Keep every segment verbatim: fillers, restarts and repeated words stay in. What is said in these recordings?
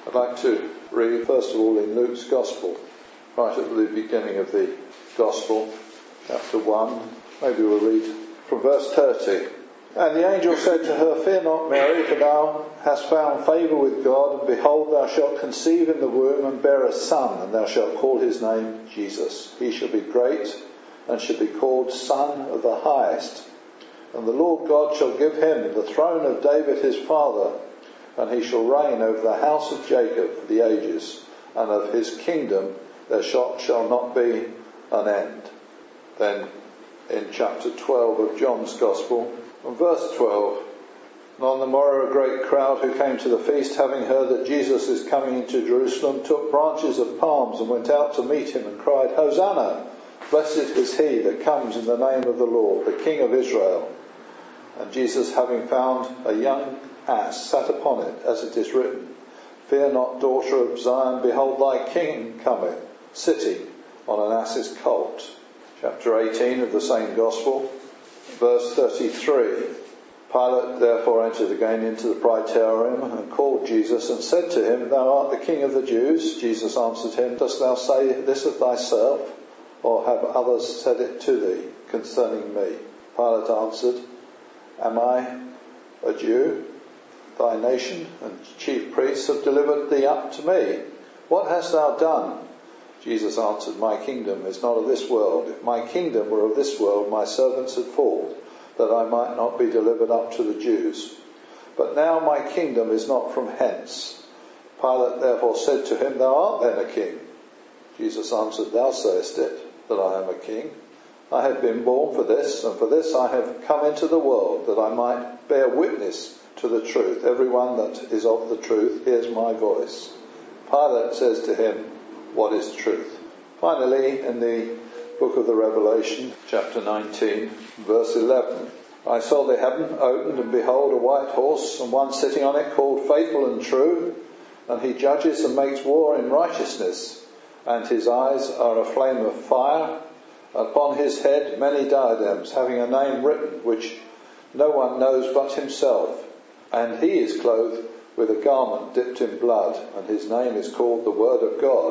I'd like to read first of all in Luke's Gospel, right at the beginning of the Gospel, chapter one. Maybe we'll read from verse thirty. And the angel said to her, "Fear not, Mary, for thou hast found favour with God, and behold, thou shalt conceive in the womb and bear a son, and thou shalt call his name Jesus. He shall be great, and shall be called Son of the Highest. And the Lord God shall give him the throne of David his father, and he shall reign over the house of Jacob for the ages, and of his kingdom there shall, shall not be an end." Then in chapter twelve of John's Gospel, from verse twelve, "And on the morrow a great crowd who came to the feast, having heard that Jesus is coming into Jerusalem, took branches of palms and went out to meet him and cried, 'Hosanna! Blessed is he that comes in the name of the Lord, the King of Israel.' And Jesus, having found a young ass, sat upon it, as it is written, 'Fear not, daughter of Zion, behold thy king cometh, sitting on an ass's colt.'" Chapter eighteen of the same Gospel, verse thirty-three. "Pilate therefore entered again into the praetorium and called Jesus and said to him, 'Thou art the King of the Jews?' Jesus answered him, 'Dost thou say this of thyself, or have others said it to thee concerning me?' Pilate answered, 'Am I a Jew? Thy nation and chief priests have delivered thee up to me. What hast thou done?' Jesus answered, 'My kingdom is not of this world. If my kingdom were of this world, my servants had fought, that I might not be delivered up to the Jews. But now my kingdom is not from hence.' Pilate therefore said to him, 'Thou art then a king?' Jesus answered, 'Thou sayest it, that I am a king. I have been born for this, and for this I have come into the world, that I might bear witness to the truth. Everyone that is of the truth hears my voice.' Pilate says to him, 'What is truth?'" Finally, in the book of the Revelation, chapter nineteen, verse eleven, "I saw the heaven opened, and behold, a white horse, and one sitting on it called Faithful and True, and he judges and makes war in righteousness, and his eyes are a flame of fire. Upon his head many diadems, having a name written, which no one knows but himself. And he is clothed with a garment dipped in blood, and his name is called the Word of God.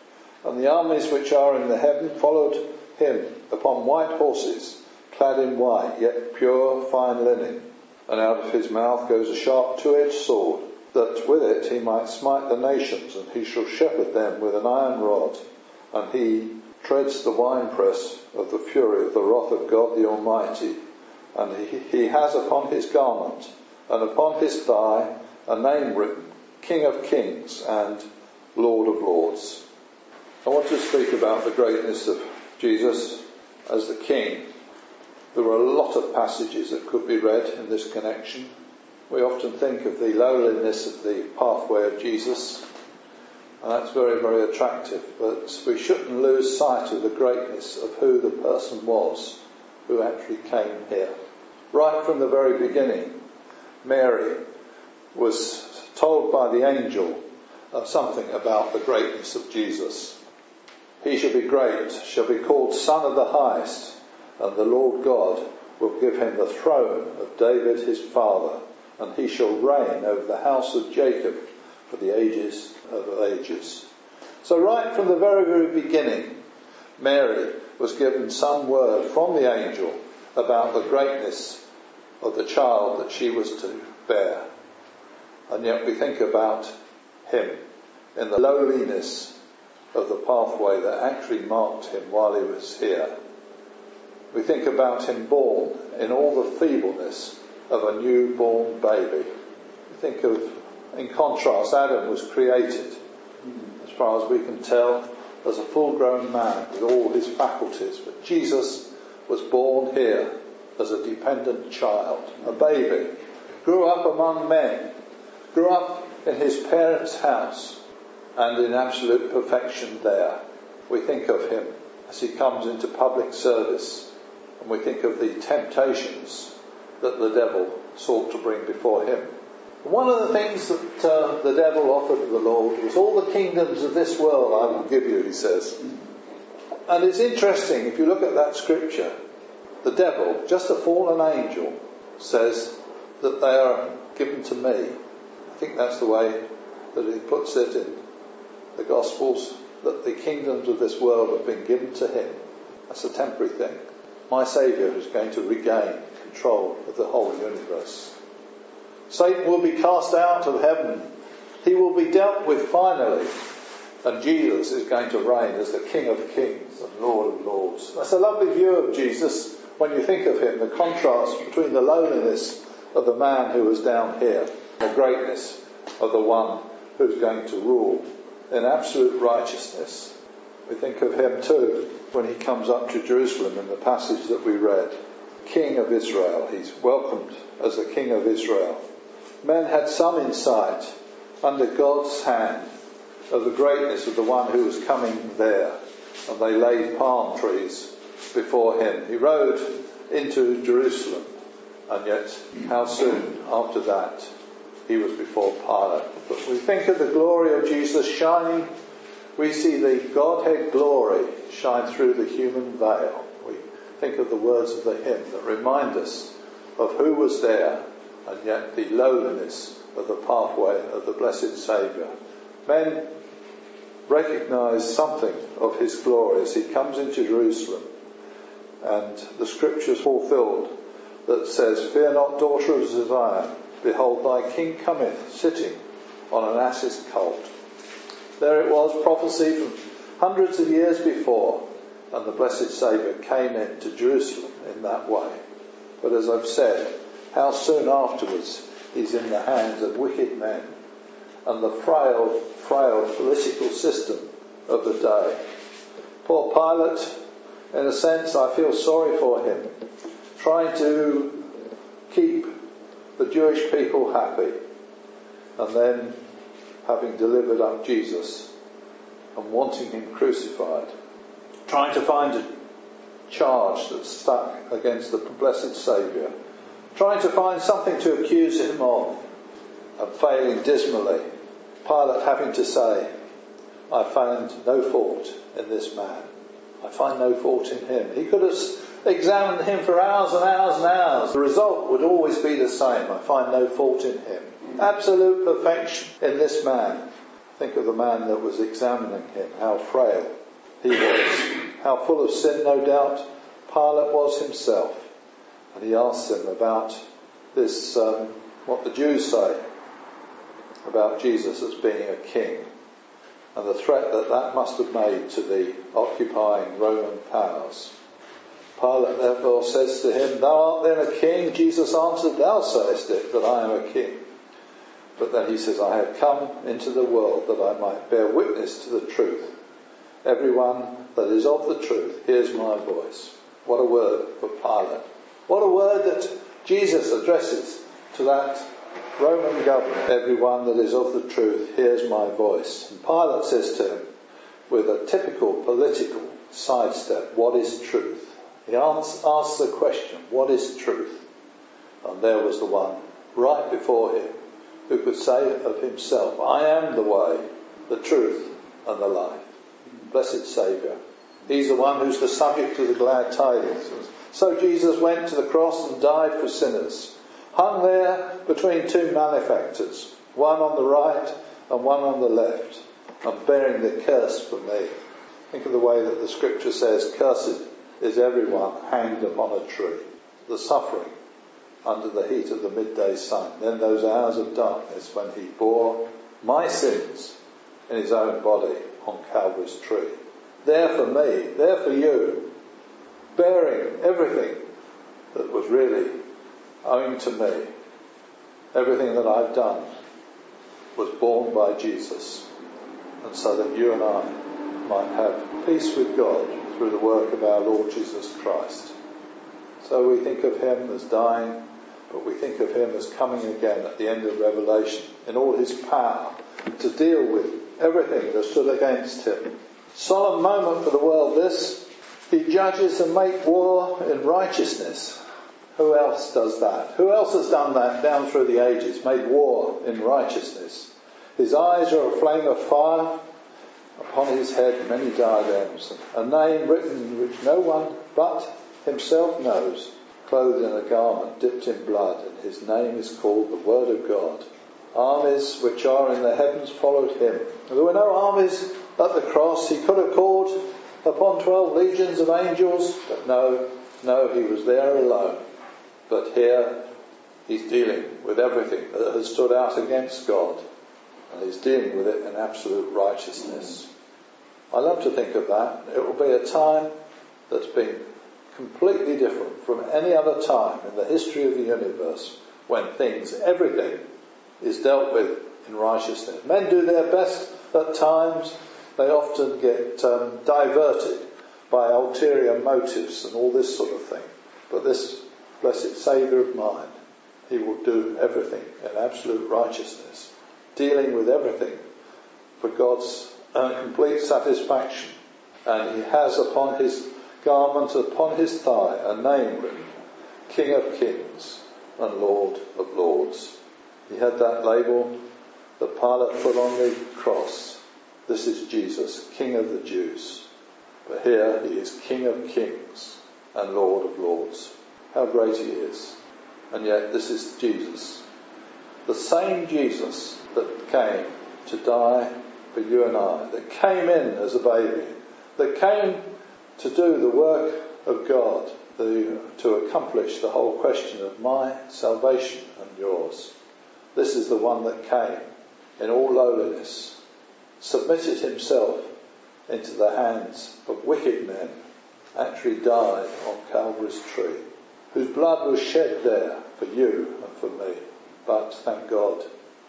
And the armies which are in the heaven followed him upon white horses, clad in white, yet pure fine linen. And out of his mouth goes a sharp two-edged sword, that with it he might smite the nations, and he shall shepherd them with an iron rod. And he treads the winepress of the fury of the wrath of God the Almighty. And he, he has upon his garment and upon his thigh a name written, King of Kings and Lord of Lords." I want to speak about the greatness of Jesus as the King. There are a lot of passages that could be read in this connection. We often think of the lowliness of the pathway of Jesus, and that's very, very attractive. But we shouldn't lose sight of the greatness of who the person was who actually came here. Right from the very beginning, Mary was told by the angel uh, something about the greatness of Jesus. "He shall be great, shall be called Son of the Highest, and the Lord God will give him the throne of David his father, and he shall reign over the house of Jacob for the ages of ages." So right from the very, very beginning, Mary was given some word from the angel about the greatness of the child that she was to bear. And yet we think about him in the lowliness of the pathway that actually marked him while he was here. We think about him born in all the feebleness of a newborn baby. We think of, in contrast, Adam was created, as far as we can tell, as a full-grown man with all his faculties. But Jesus was born here as a dependent child, a baby, grew up among men, grew up in his parents' house, and in absolute perfection there. We think of him as he comes into public service, and we think of the temptations that the devil sought to bring before him. One of the things that uh, the devil offered the Lord was, "All the kingdoms of this world I will give you," he says. And it's interesting, if you look at that scripture, the devil, just a fallen angel, says that they are given to me. I think that's the way that he puts it in the Gospels that the kingdoms of this world have been given to him. That's a temporary thing. My Saviour is going to regain control of the whole universe. Satan will be cast out of heaven. He will be dealt with finally. And Jesus is going to reign as the King of Kings and Lord of Lords. That's a lovely view of Jesus when you think of him, the contrast between the lowliness of the man who was down here, the greatness of the one who's going to rule in absolute righteousness. We think of him too when he comes up to Jerusalem in the passage that we read. King of Israel. He's welcomed as the King of Israel. Men had some insight under God's hand of the greatness of the one who was coming there, and they laid palm trees before him. He rode into Jerusalem, and yet how soon after that he was before Pilate. But we think of the glory of Jesus shining. We see the Godhead glory shine through the human veil. We think of the words of the hymn that remind us of who was there, and yet the lowliness of the pathway of the blessed Saviour. Men recognise something of his glory as he comes into Jerusalem, and the scriptures fulfilled that says, "Fear not, daughter of Zion, behold thy king cometh, sitting on an ass's colt." There it was, prophecy from hundreds of years before, and the blessed Saviour came into Jerusalem in that way. But as I've said, how soon afterwards he's in the hands of wicked men and the frail, frail political system of the day. Poor Pilate, in a sense, I feel sorry for him, trying to keep the Jewish people happy, and then having delivered up Jesus and wanting him crucified, trying to find a charge that stuck against the blessed Saviour, trying to find something to accuse him of, and failing dismally. Pilate having to say, "I find no fault in this man. I find no fault in him." He could have examined him for hours and hours and hours. The result would always be the same. I find no fault in him. Absolute perfection in this man. Think of the man that was examining him, how frail he was, how full of sin, no doubt, Pilate was himself. And he asks him about this, um, what the Jews say about Jesus as being a king, and the threat that that must have made to the occupying Roman powers. Pilate therefore says to him, "Thou art then a king?" Jesus answered, "Thou sayest it, that I am a king." But then he says, "I have come into the world that I might bear witness to the truth. Everyone that is of the truth hears my voice." What a word for Pilate. What a word that Jesus addresses to that Roman governor. Everyone that is of the truth hears my voice. And Pilate says to him, with a typical political sidestep, "What is truth?" He asks, asks the question, what is truth? And there was the one right before him who could say of himself, "I am the way, the truth and the life." Blessed Saviour. He's the one who's the subject of the glad tidings. So Jesus went to the cross and died for sinners, hung there between two malefactors, one on the right and one on the left, and bearing the curse for me. Think of the way that the scripture says, "Cursed is everyone hanged upon a tree." The suffering under the heat of the midday sun, then those hours of darkness when he bore my sins in his own body on Calvary's tree. There for me, there for you, bearing everything that was really owing to me. Everything that I've done was borne by Jesus, and so that you and I might have peace with God through the work of our Lord Jesus Christ. So we think of him as dying, but we think of him as coming again at the end of Revelation in all his power to deal with everything that stood against him. Solemn moment for the world this. He judges and makes war in righteousness. Who else does that? Who else has done that down through the ages, made war in righteousness? His eyes are a flame of fire, upon his head many diadems, a name written which no one but himself knows, clothed in a garment dipped in blood, and his name is called the Word of God. Armies which are in the heavens followed him. There were no armies at the cross. He could have called upon twelve legions of angels, but no, no, he was there alone. But here he's dealing with everything that has stood out against God, and he's dealing with it in absolute righteousness. I love to think of that. It will be a time that's been completely different from any other time in the history of the universe, when things, everything, is dealt with in righteousness. Men do their best at times. They often get um, diverted by ulterior motives and all this sort of thing. But this blessed Saviour of mine, he will do everything in absolute righteousness, dealing with everything for God's uh, complete satisfaction. And he has upon his garment, upon his thigh, a name written, King of Kings and Lord of Lords. He had that label that Pilate put on the cross. This is Jesus, King of the Jews. But here he is King of Kings and Lord of Lords. How great he is. And yet this is Jesus. The same Jesus that came to die for you and I, that came in as a baby, that came to do the work of God, the, to accomplish the whole question of my salvation and yours. This is the one that came in all lowliness, submitted himself into the hands of wicked men, actually died on Calvary's tree, whose blood was shed there for you and for me. But thank God,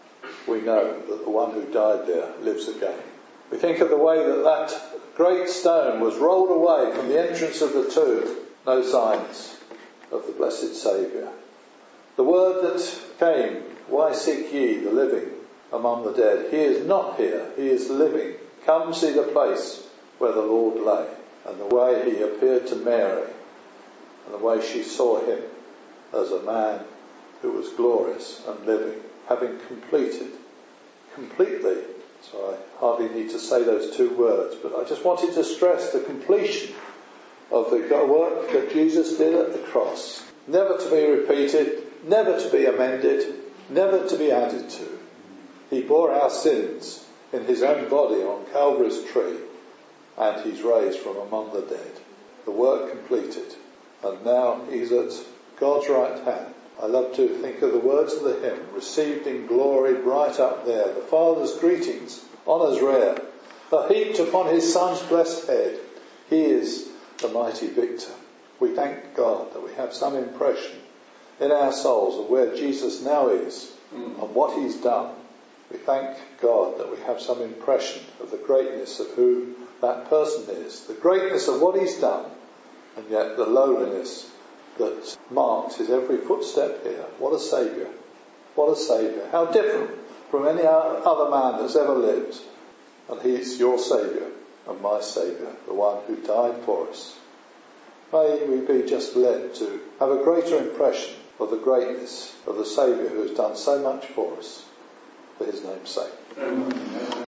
we know that the one who died there lives again. We think of the way that that great stone was rolled away from the entrance of the tomb. No signs of the blessed Saviour. The word that came, why seek ye the living among the dead? He is not here, he is living. Come see the place where the Lord lay, and the way he appeared to Mary, and the way she saw him as a man who was glorious and living, having completed, completely, so I hardly need to say those two words, but I just wanted to stress the completion of the work that Jesus did at the cross. Never to be repeated, never to be amended, never to be added to. He bore our sins in his own body on Calvary's tree, and he's raised from among the dead. The work completed, and now he's at God's right hand. I love to think of the words of the hymn, received in glory right up there. The Father's greetings, honours rare, are heaped upon his Son's blessed head. He is the mighty victor. We thank God that we have some impression in our souls of where Jesus now is and what he's done. We thank God that we have some impression of the greatness of who that person is, the greatness of what he's done, and yet the lowliness that marks his every footstep here. What a Saviour. What a Saviour. How different from any other man that's ever lived. And he's your Saviour and my Saviour, the one who died for us. May we be just led to have a greater impression of the greatness of the Saviour who has done so much for us, for his name's sake.